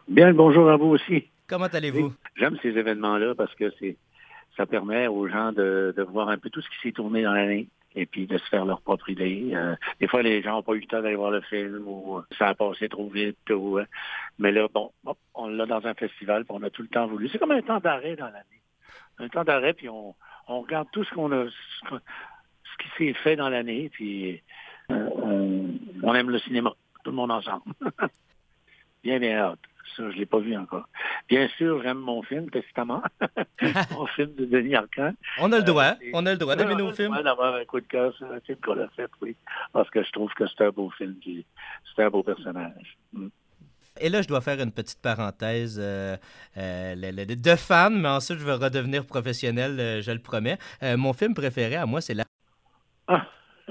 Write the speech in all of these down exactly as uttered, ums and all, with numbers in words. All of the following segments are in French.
Bien le bonjour à vous aussi. Comment allez-vous? J'aime ces événements-là parce que c'est ça permet aux gens de, de voir un peu tout ce qui s'est tourné dans l'année et puis de se faire leur propre idée. Euh, des fois, les gens n'ont pas eu le temps d'aller voir le film ou ça a passé trop vite. Ou, euh, mais là, bon, hop, on l'a dans un festival puis on a tout le temps voulu. C'est comme un temps d'arrêt dans l'année. Un temps d'arrêt puis on, on regarde tout ce qu'on a, ce, qu'on- ce qui s'est fait dans l'année puis euh, on, on aime le cinéma, tout le monde ensemble. Bien, bien hâte. Ça, je l'ai pas vu encore. Bien sûr, j'aime mon film, Testament. Mon film de Denis Arcand. On a le droit. Euh, On a le droit d'aimer nos films. Ouais, d'avoir un coup de cœur sur un film qu'on a fait, oui. Parce que je trouve que c'est un beau film. Puis c'est un beau personnage. Mm. Et là, je dois faire une petite parenthèse euh, euh, le- le- de fan, mais ensuite, je vais redevenir professionnel, euh, je le promets. Euh, mon film préféré à moi, c'est La... Ah!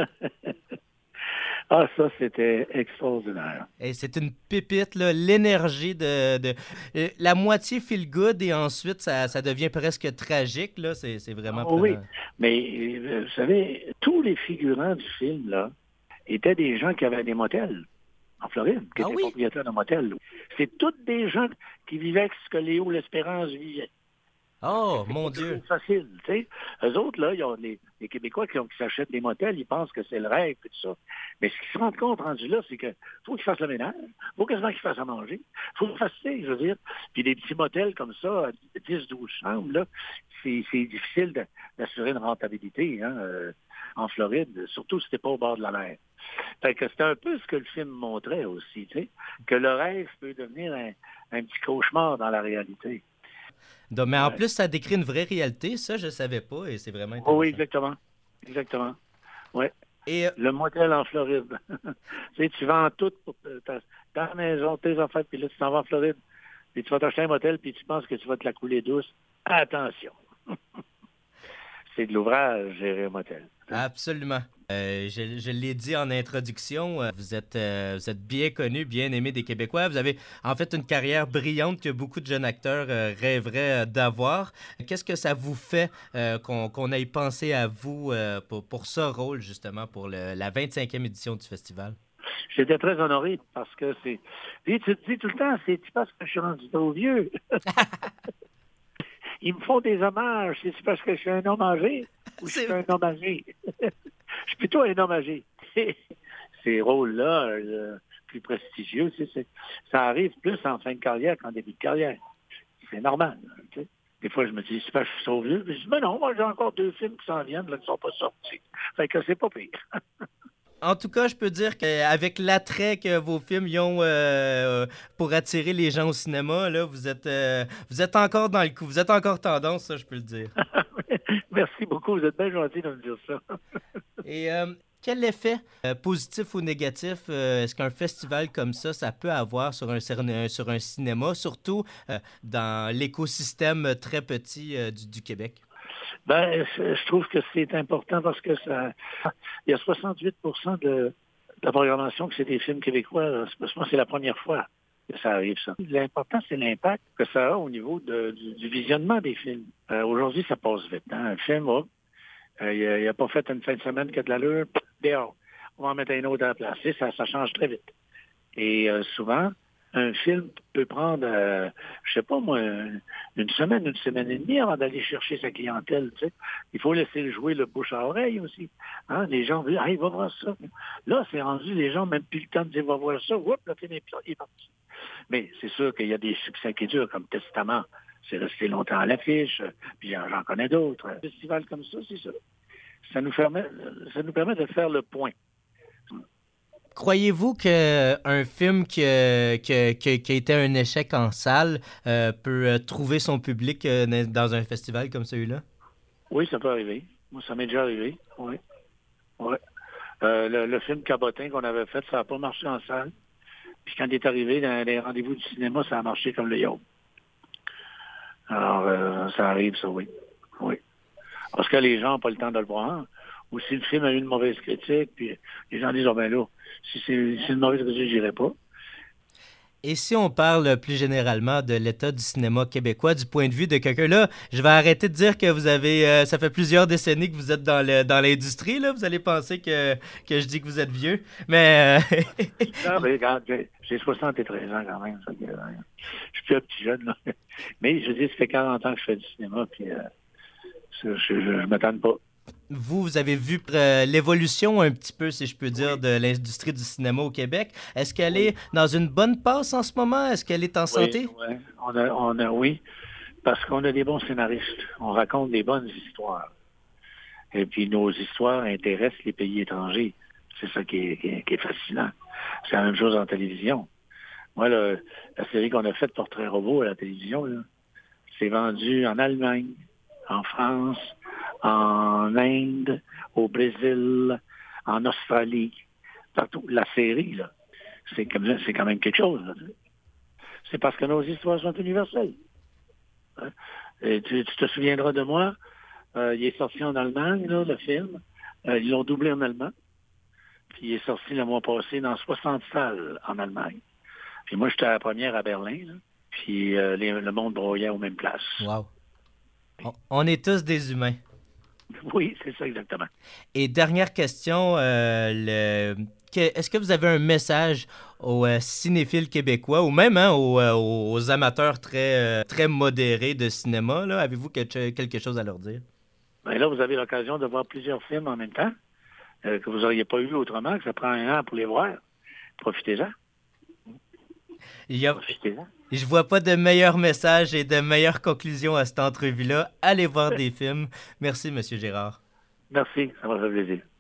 Ah, ça, c'était extraordinaire. Et c'est une pépite, là, l'énergie de... de euh, la moitié feel good et ensuite, ça, ça devient presque tragique. Là, c'est, c'est vraiment Oh, oui, prenant. mais euh, vous savez, tous les figurants du film, là, étaient des gens qui avaient des motels en Floride, qui Ah étaient oui? propriétaires de motels. C'est toutes des gens qui vivaient avec ce que Léo L'Espérance vivait. Oh, C'est mon pas Dieu! toujours facile, tu sais. Eux autres, là, ils ont les, les Québécois qui, ont- qui s'achètent des motels, ils pensent que c'est le rêve et tout ça. Mais ce qu'ils se rendent compte rendu là, c'est que faut qu'ils fassent le ménage, faut quasiment qu'ils fassent à manger, faut qu'ils fassent ça, je veux dire. Puis des petits motels comme ça, dix douze chambres, là, c'est, c'est difficile de- d'assurer une rentabilité, hein, euh, en Floride, surtout si t'es pas au bord de la mer. Fait que c'était un peu ce que le film montrait aussi, tu sais, que le rêve peut devenir un, un petit cauchemar dans la réalité. Donc, mais en Ouais. plus, ça décrit une vraie réalité. Ça, je savais pas et c'est vraiment Oh oui, intéressant. exactement. Exactement. Ouais. Et euh, Le motel en Floride. Tu sais, tu vends tout pour ta, ta maison, tes affaires, puis là, tu t'en vas en Floride. Puis tu vas t'acheter un motel, puis tu penses que tu vas te la couler douce. Attention. C'est de l'ouvrage, gérer un motel. absolument. Euh, je, je l'ai dit en introduction, euh, vous êtes, euh, vous êtes bien connu, bien aimé des Québécois. Vous avez en fait une carrière brillante que beaucoup de jeunes acteurs euh, rêveraient euh, d'avoir. Qu'est-ce que ça vous fait euh, qu'on, qu'on ait pensé à vous euh, pour, pour ce rôle, justement, pour le- la vingt-cinquième édition du festival? J'étais très honoré parce que c'est... Puis tu te dis tout le temps, c'est tu penses que je suis rendu trop vieux. Ils me font des hommages. C'est parce que je suis un homme âgé ou je C'est suis un homme âgé. Je suis plutôt un homme âgé. Ces rôles-là, euh, plus prestigieux, tu sais, c'est- ça arrive plus en fin de carrière qu'en début de carrière. C'est normal. Tu sais. Des fois, je me dis, c'est pas que je suis trop vieux. Puis je dis, mais non, moi, j'ai encore deux films qui s'en viennent, là, qui ne sont pas sortis. Fait que c'est pas pire. En tout cas, je peux dire qu'avec l'attrait que vos films y ont euh, pour attirer les gens au cinéma, là, vous êtes, euh, vous êtes encore dans le coup. Vous êtes encore tendance, ça, je peux le dire. Merci beaucoup. Vous êtes bien gentil de me dire ça. Et euh, quel effet, euh, positif ou négatif, euh, est-ce qu'un festival comme ça, ça peut avoir sur un, cer- un- sur un cinéma, surtout euh, dans l'écosystème très petit euh, du, du Québec? Ben, je je trouve que c'est important parce que ça, il y a soixante-huit pour cent de, de la programmation que c'est des films québécois. Je pense que c'est la première fois que ça arrive, ça. L'important, c'est l'impact que ça a au niveau de- du, du visionnement des films. Euh, aujourd'hui, ça passe vite. Hein? Un film, oh, euh, il n'a pas fait une fin de semaine qui a de l'allure, dehors. On va en mettre un autre à la place. Tu sais, Ça, ça change très vite. Et euh, souvent, un film peut prendre, euh, je sais pas moi, une semaine, une semaine et demie avant d'aller chercher sa clientèle. Tu sais. Il faut laisser le jouer le bouche à oreille aussi. Hein? Les gens disent, ah, il va voir ça. Là, c'est rendu, les gens n'ont même plus le temps de dire, va voir ça. Oups, le film est il est parti. Mais c'est sûr qu'il y a des succès qui durent, comme Testament. C'est resté longtemps à l'affiche. Puis j'en j'en connais d'autres. Un festival comme ça, c'est ça. Ça nous permet, ça nous permet de faire le point. Croyez-vous qu'un film qui, a- qui, a- qui a- qui a été un échec en salle euh, peut euh, trouver son public euh, dans un festival comme celui-là? Oui, ça peut arriver. Moi, ça m'est déjà arrivé. Oui. Oui. Euh, le, le film Cabotin qu'on avait fait, ça n'a pas marché en salle. Puis quand il est arrivé dans les rendez-vous du cinéma, ça a marché comme le yo. Alors, euh, ça arrive, ça, oui. Oui. Parce que les gens n'ont pas le temps de le voir. Ou si le film a eu une mauvaise critique, puis les gens disent, oh ben là, si c'est si c'est une mauvaise critique, j'irai pas. Et si on parle plus généralement de l'état du cinéma québécois du point de vue de quelqu'un, là, je vais arrêter de dire que vous avez, euh, ça fait plusieurs décennies que vous êtes dans le dans l'industrie, là, vous allez penser que, que je dis que vous êtes vieux, mais... euh, Non, mais regarde, j'ai, j'ai soixante-treize ans quand même. Ça, que, euh, suis plus un petit jeune, là. Mais je dis, ça fait quarante ans que je fais du cinéma, puis euh, je, je, je m'attends pas. Vous, vous avez vu euh, l'évolution un petit peu, si je peux dire, Oui. de l'industrie du cinéma au Québec. Est-ce qu'elle Oui. est dans une bonne passe en ce moment? Est-ce qu'elle est en Oui, santé? oui. On a, on a, oui, parce qu'on a des bons scénaristes. On raconte des bonnes histoires. Et puis, nos histoires intéressent les pays étrangers. C'est ça qui est, qui est, qui est fascinant. C'est la même chose en télévision. Moi, là, la série qu'on a faite, Portrait Robot, à la télévision, là, c'est vendu en Allemagne, en France, en Inde, au Brésil, en Australie, partout. La série, là, c'est, comme, c'est quand même quelque chose. Là. C'est parce que nos histoires sont universelles. Hein? Et tu, tu te souviendras de moi, euh, il est sorti en Allemagne, là, le film. Euh, ils l'ont doublé en allemand. Puis il est sorti le mois passé dans soixante salles en Allemagne. Puis moi, j'étais à la première à Berlin, là. Puis euh, les, le monde broyait aux mêmes places. Wow. On, on est tous des humains. Oui, c'est ça exactement. Et dernière question, euh, le... que, est-ce que vous avez un message aux euh, cinéphiles québécois ou même hein, aux, euh, aux amateurs très, euh, très modérés de cinéma? Là? Avez-vous quelque, quelque chose à leur dire? Bien là, vous avez l'occasion de voir plusieurs films en même temps euh, que vous n'auriez pas eu autrement, que ça prend un an pour les voir. Profitez-en. Il y a... Profitez-en. Je vois pas de meilleur message et de meilleure conclusion à cette entrevue-là. Allez voir des films. Merci, M. Gérard. Merci, ça m'a fait plaisir.